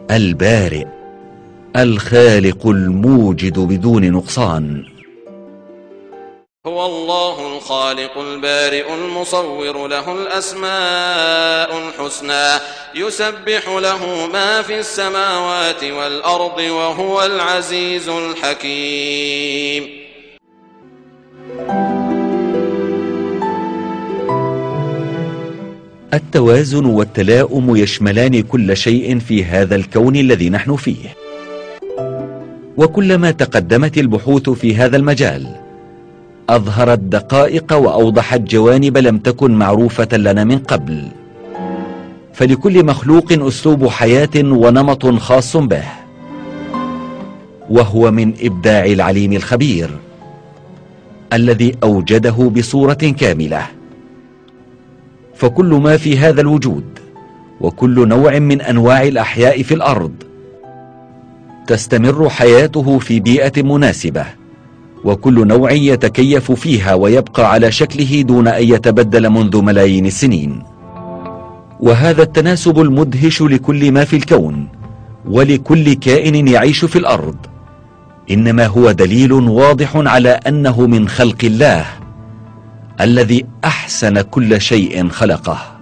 البارئ، الخالق الموجد بدون نقصان. هو الله الخالق البارئ المصور، له الأسماء الحسنى، يسبح له ما في السماوات والأرض، وهو العزيز الحكيم. التوازن والتلاؤم يشملان كل شيء في هذا الكون الذي نحن فيه، وكلما تقدمت البحوث في هذا المجال أظهرت دقائق وأوضحت جوانب لم تكن معروفة لنا من قبل. فلكل مخلوق أسلوب حياة ونمط خاص به، وهو من إبداع العليم الخبير الذي أوجده بصورة كاملة. فكل ما في هذا الوجود وكل نوع من أنواع الأحياء في الأرض تستمر حياته في بيئة مناسبة، وكل نوع يتكيف فيها ويبقى على شكله دون أن يتبدل منذ ملايين السنين. وهذا التناسب المدهش لكل ما في الكون ولكل كائن يعيش في الأرض إنما هو دليل واضح على أنه من خلق الله الذي أحسن كل شيء خلقه.